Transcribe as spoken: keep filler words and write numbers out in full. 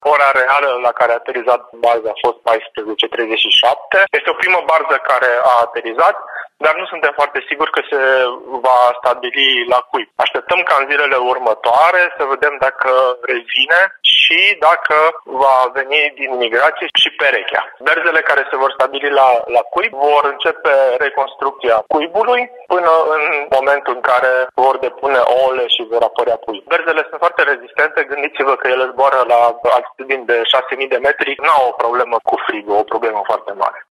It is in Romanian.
Ora reală la care a aterizat baza a fost paisprezece treizeci și șapte. Este o primă barză care a aterizat, dar nu suntem foarte siguri că se va stabili la cuib. Așteptăm ca în zilele următoare să vedem dacă revine și dacă va veni din migrație și perechea. Berzele care se vor stabili la, la cuib vor începe reconstrucția cuibului până în momentul în care vor depune ouăle și vor apărea pui. Berzele sunt foarte rezistente, gândiți-vă că ele zboară la altitudini de șase mii de metri, nu au o problemă cu frigul, o problemă foarte mare.